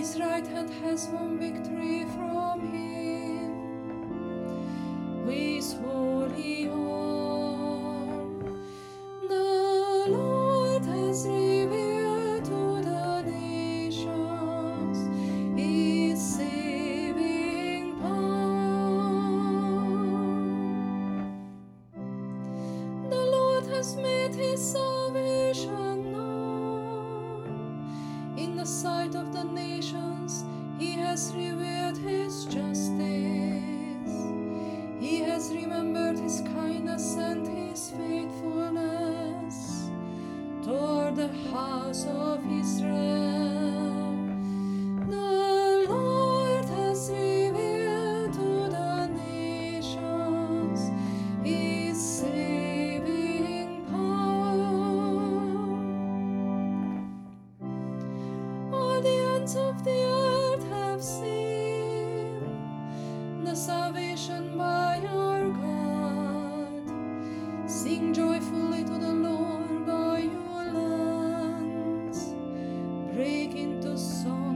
His right hand has won victory from him. His holy arm. The Lord has revealed to the nations His saving power. The Lord has made His salvation known. In the sight of the nations, He has revealed His justice. He has remembered His kindness and His faithfulness toward the house of Israel. The Lord has revealed to the nations His saving power. All the ends of the earth have seen the salvation by our God. Sing joyfully to the Lord, all you lands. Break into song.